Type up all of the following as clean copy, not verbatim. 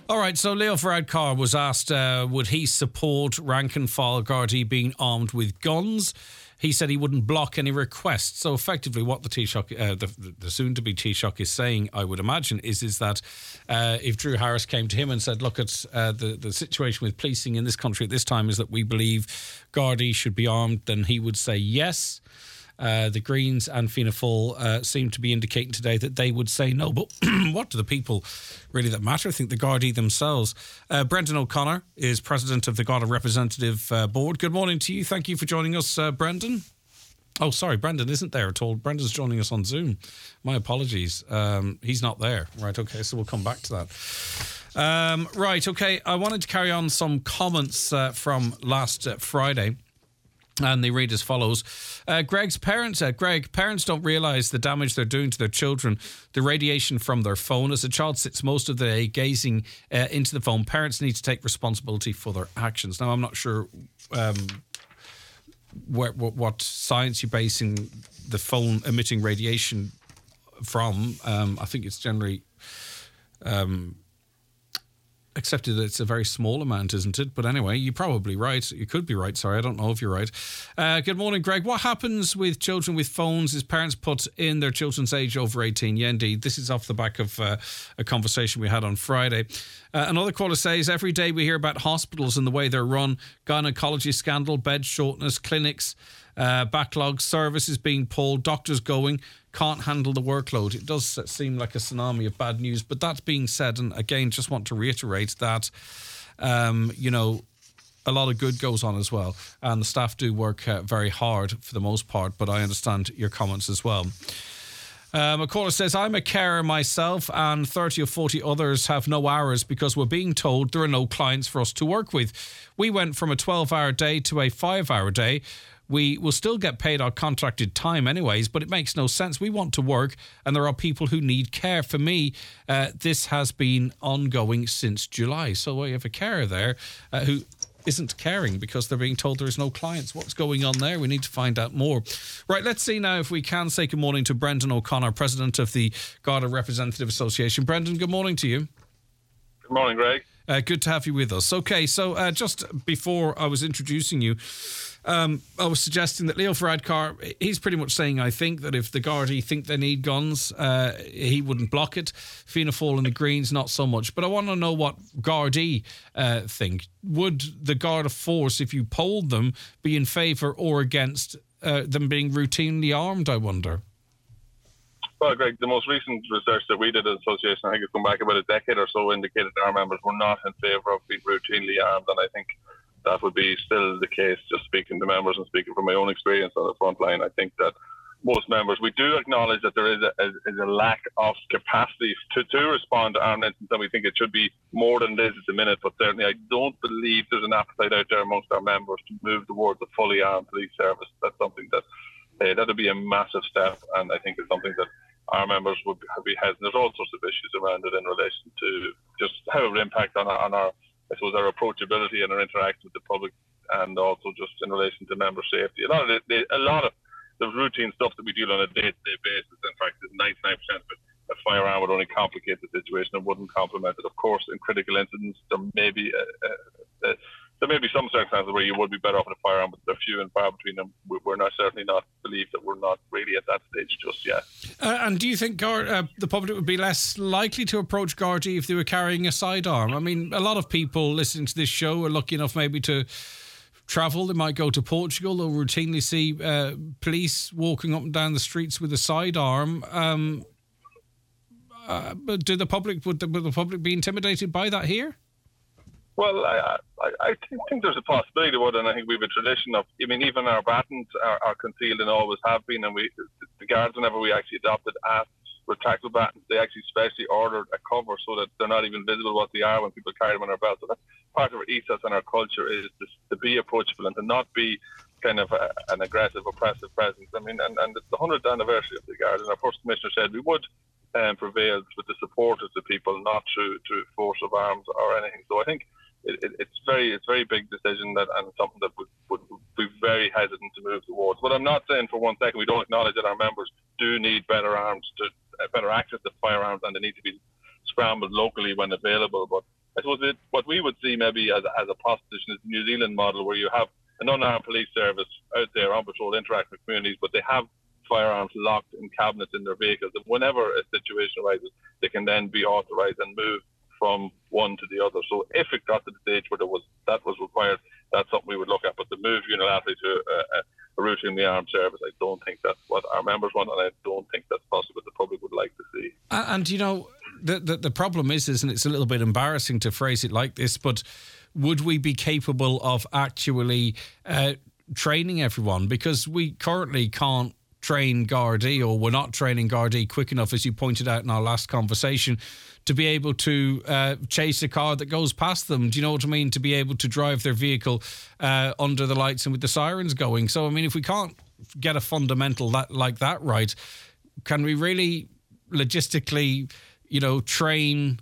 All right, so Leo Varadkar was asked would he support rank and file Gardaí being armed with guns. He said he wouldn't block any requests. So effectively what the Taoiseach, the soon-to-be Taoiseach is saying, I would imagine, is that if Drew Harris came to him and said, look, it's the situation with policing in this country at this time is that we believe Gardaí should be armed, then he would say yes. The Greens and Fianna Fáil seem to be indicating today that they would say no. But what do the people really that matter? I think the Gardaí themselves. Brendan O'Connor is president of the Garda Representative Board. Good morning to you. Thank you for joining us, Brendan. Oh, sorry, Brendan isn't there at all. Brendan's joining us on Zoom. My apologies. He's not there. Right, okay, so we'll come back to that. Right, okay, I wanted to carry on some comments from last Friday. And they read as follows. Greg's parents said, Greg, parents don't realise the damage they're doing to their children. The radiation from their phone. As a child sits most of the day gazing into the phone, parents need to take responsibility for their actions. Now, I'm not sure what science you're basing the phone emitting radiation from. I think it's generally accepted that it's a very small amount, isn't it? But anyway, you're probably right. You could be right. Sorry, I don't know if you're right. Good morning, Greg. What happens with children with phones is parents put in their children's age over 18. Yeah, indeed. This is off the back of a conversation we had on Friday. Another caller says, every day we hear about hospitals and the way they're run, gynecology scandal, bed shortness, clinics, backlog, services being pulled, doctors going, can't handle the workload. It does seem like a tsunami of bad news. But that being said, and again, just want to reiterate that, a lot of good goes on as well. And the staff do work very hard for the most part, but I understand your comments as well. A caller says, I'm a carer myself and 30 or 40 others have no hours because we're being told there are no clients for us to work with. We went from a 12-hour day to a 5-hour day. We will still get paid our contracted time anyways, but it makes no sense. We want to work and there are people who need care. For me, this has been ongoing since July. So we have a carer there who isn't caring because they're being told there's no clients. What's going on there? We need to find out more. Right, let's see now if we can say good morning to Brendan O'Connor, president of the Garda Representative Association. Brendan, good morning to you. Good morning, Greg. Good to have you with us. Okay, so just before I was introducing you, I was suggesting that Leo Varadkar, he's pretty much saying, I think, that if the Gardaí think they need guns, he wouldn't block it. Fianna Fáil and the Greens, not so much. But I want to know what Gardaí think. Would the Garda force, if you polled them, be in favour or against them being routinely armed, I wonder? Well, Greg, the most recent research that we did as an association, I think it's gone back about a decade or so, indicated that our members were not in favour of being routinely armed, and I think that would be still the case, just speaking to members and speaking from my own experience on the front line. I think that most members, we do acknowledge that there is a lack of capacity to respond to armed incidents, and we think it should be more than this at the minute, but certainly I don't believe there's an appetite out there amongst our members to move towards a fully armed police service. That's something that that would be a massive step, and I think it's something that our members would be hesitant. There's all sorts of issues around it in relation to just how it would impact on our, I suppose, our approachability and our interaction with the public, and also just in relation to member safety. A lot of the routine stuff that we deal on a day-to-day basis, in fact, 99% of it, a firearm would only complicate the situation and wouldn't complement it. Of course, in critical incidents, there may be some circumstances where you would be better off with a firearm, but they're few and far between them. We're certainly not believe that we're not really at that stage just yet. And do you think the public would be less likely to approach Gardaí if they were carrying a sidearm? I mean, a lot of people listening to this show are lucky enough maybe to travel. They might go to Portugal. They'll routinely see police walking up and down the streets with a sidearm. But would the public be intimidated by that here? Well, I think there's a possibility, and I think we have a tradition of, even our batons are concealed and always have been, and the guards, whenever we actually adopted retractable batons, they actually specially ordered a cover so that they're not even visible what they are when people carry them on our belt. So that's part of our ethos and our culture, is to be approachable and to not be kind of an aggressive, oppressive presence. And it's the 100th anniversary of the Guard, and our first commissioner said we would prevail with the support of the people, not through force of arms or anything. So I think it's very big decision, and something that would be very hesitant to move towards. But I'm not saying for one second we don't acknowledge that our members do need better arms, better access to firearms, and they need to be scrambled locally when available. But I suppose what we would see maybe as a proposition is the New Zealand model, where you have an unarmed police service out there on patrol interacting with communities, but they have firearms locked in cabinets in their vehicles. And whenever a situation arises, they can then be authorised and moved from one to the other. So if it got to the stage where that was required, that's something we would look at. But to move unilaterally to a routinely armed service, I don't think that's what our members want, and I don't think that's possible the public would like to see. And you know, the problem is, and it's a little bit embarrassing to phrase it like this, but would we be capable of actually training everyone? Because we currently can't train Gardaí, or we're not training Gardaí quick enough, as you pointed out in our last conversation, to be able to chase a car that goes past them. Do you know what I mean? To be able to drive their vehicle under the lights and with the sirens going. So, I mean, if we can't get a fundamental like that right, can we really logistically, train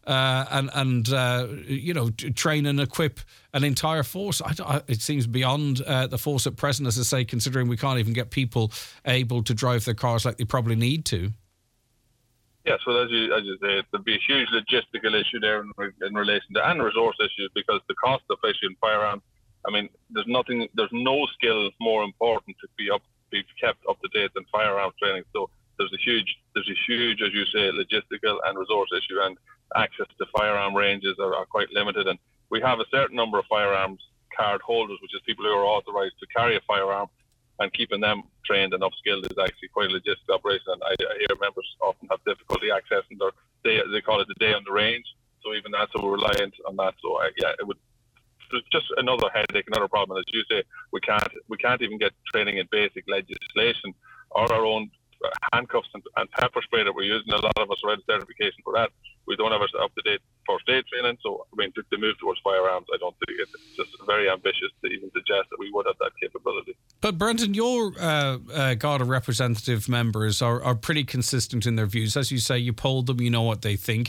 train and equip an entire force? It seems beyond the force at present, as I say, considering we can't even get people able to drive their cars like they probably need to. Yes, well, as you say, there'll be a huge logistical issue there in relation to, and resource issues, because the cost of issuing firearms, I mean, there's no skill more important to be kept up to date than firearms training. So there's a huge, as you say, logistical and resource issue, and access to firearm ranges are quite limited. And we have a certain number of firearms card holders, which is people who are authorised to carry a firearm, and keeping them trained and upskilled is actually quite a logistic operation. And I hear members often have difficulty accessing their they call it the day on the range. So even that's so we're reliant on that. So it would just another headache, another problem. As you say, we can't even get training in basic legislation or our own handcuffs and pepper spray that we're using. A lot of us are out of certification for that. We don't have up-to-date first aid training. So, I mean, to move towards firearms, I don't think it's just very ambitious to even suggest that we would have that capability. But Brendan, your Garda representative members are pretty consistent in their views. As you say, you polled them, you know what they think.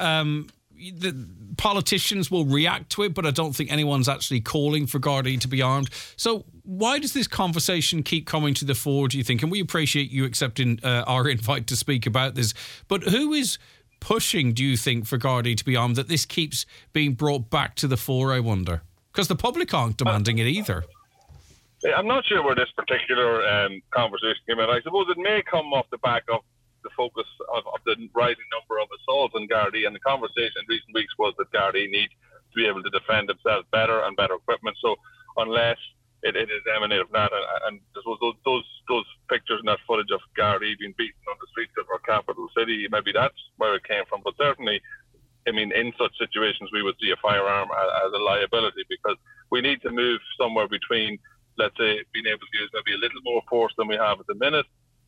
The politicians will react to it, but I don't think anyone's actually calling for Gardaí to be armed. So why does this conversation keep coming to the fore, do you think? And we appreciate you accepting our invite to speak about this. But who is pushing, do you think, for Gardaí to be armed, that this keeps being brought back to the fore, I wonder? Because the public aren't demanding it either. I'm not sure where this particular conversation came in. I suppose it may come off the back of the focus of the rising number of assaults on Gardaí, and the conversation in recent weeks was that Gardaí need to be able to defend themselves better and better equipment. So unless it is emanated from that, and those pictures and that footage of Gardaí being beaten on the streets of our capital city, maybe that's where it came from. But certainly, I mean, in such situations, we would see a firearm as a liability, because we need to move somewhere between, let's say, being able to use maybe a little more force than we have at the minute,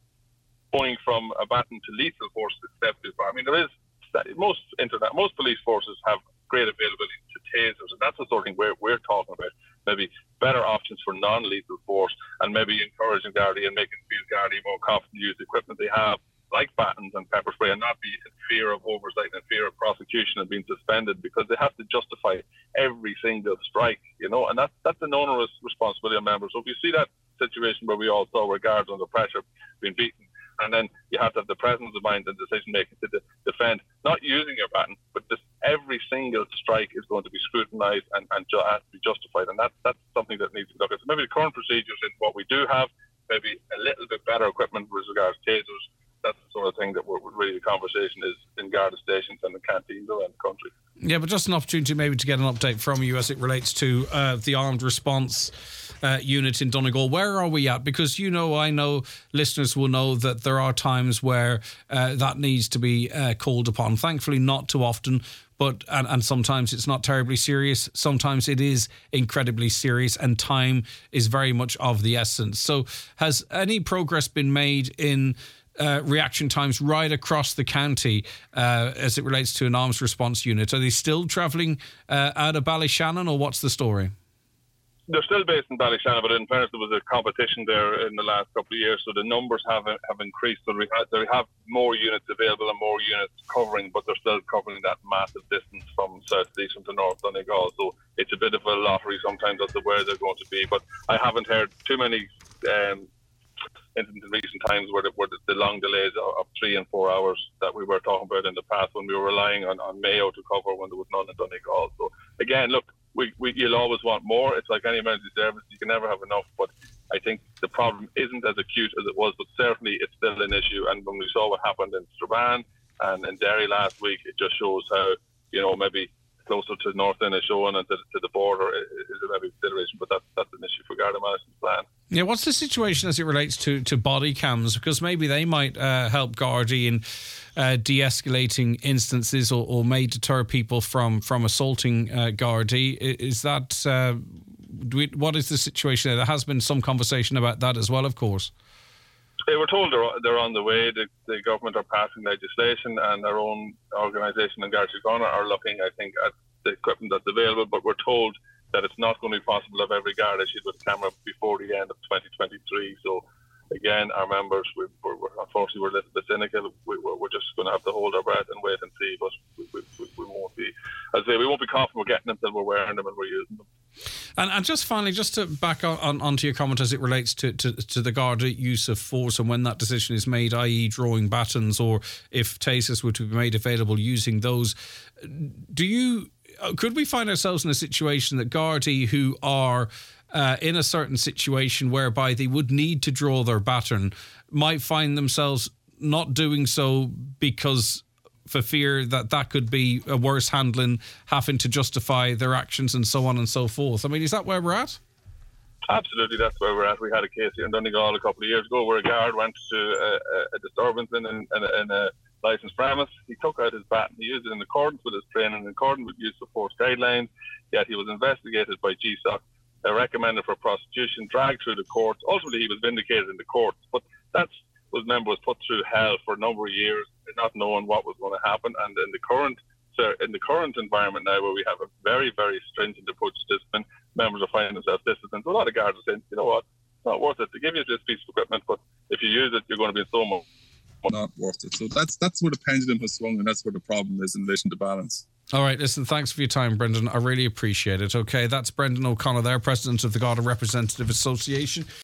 going from a baton to lethal force to step too far. I mean, there is most police forces have great availability to tasers, and that's the sort of thing we're talking about. Maybe better options for non-lethal force, and maybe encouraging Gardaí and making Gardaí more confident to use the equipment they have, like batons and pepper spray, and not be in fear of oversight and fear of prosecution and being suspended, because they have to justify every single strike, and that's an onerous responsibility on members. So if you see that situation where we all saw where guards under pressure being beaten, and then you have to have the presence of mind and decision making to defend, not using your baton, but just every single strike is going to be scrutinised and has to be justified, and that's something that needs to be looked at. So maybe the current procedures in what we do have, maybe a little bit better equipment with regards to tasers. That's the sort of thing that really the conversation is in Garda stations and the canteens around the country. Yeah, but just an opportunity maybe to get an update from you as it relates to the armed response unit in Donegal. Where are we at? Because I know listeners will know that there are times where that needs to be called upon. Thankfully, not too often, but and sometimes it's not terribly serious. Sometimes it is incredibly serious, and time is very much of the essence. So has any progress been made in reaction times right across the county as it relates to an arms response unit? Are they still travelling out of Ballyshannon, or what's the story? They're still based in Ballyshannon, but in fairness, there was a competition there in the last couple of years, so the numbers have increased. So they have more units available and more units covering, but they're still covering that massive distance from South Leitrim to North Donegal. So it's a bit of a lottery sometimes as to where they're going to be. But I haven't heard too many incidents in recent times were the long delays of 3 and 4 hours that we were talking about in the past when we were relying on Mayo to cover when there was none in Donegal. So again, look, you'll always want more. It's like any emergency service, you can never have enough, but I think the problem isn't as acute as it was, but certainly it's still an issue. And when we saw what happened in Strabane and in Derry last week, it just shows how, maybe closer to North Inishowen and to the border is a maybe consideration, but that's an issue for Garda Management's plan. Yeah, what's the situation as it relates to body cams? Because maybe they might help Gardaí in de-escalating instances or may deter people from assaulting Gardaí. Is that what is the situation there? There has been some conversation about that as well, of course. They were told they're on the way. The government are passing legislation, and our own organisation in Garda Síochána are looking, I think, at the equipment that's available, but we're told that it's not going to be possible to have every guard issued with a camera before the end of 2023. So, again, our members, we're unfortunately, we're a little bit cynical. We're just going to have to hold our breath and wait and see, but we won't be, as I say, we won't be confident we're getting them until we're wearing them and we're using them. And just finally, just to back onto your comment as it relates to the Garda use of force and when that decision is made, i.e. drawing batons, or if tasers were to be made available using those, could we find ourselves in a situation that Gardaí who are in a certain situation whereby they would need to draw their baton might find themselves not doing so because for fear that could be a worse handling, having to justify their actions and so on and so forth? I mean, is that where we're at? Absolutely, that's where we're at. We had a case here in Donegal a couple of years ago where a guard went to a disturbance in a licensed premise. He took out his baton. He used it in accordance with his training, in accordance with use of force guidelines, yet he was investigated by GSOC, recommended for prosecution, dragged through the courts. Ultimately, he was vindicated in the courts, but was put through hell for a number of years, not knowing what was going to happen. And in the current environment now, where we have a very, very stringent approach to discipline, members are finding themselves disciplined. So a lot of guards are saying, you know what, it's not worth it to give you this piece of equipment, but if you use it, you're going to be in so much. Not worth it. So that's where the pendulum has swung, and that's where the problem is in relation to balance. All right, listen, thanks for your time, Brendan. I really appreciate it. Okay, that's Brendan O'Connor there, President of the Garda Representative Association.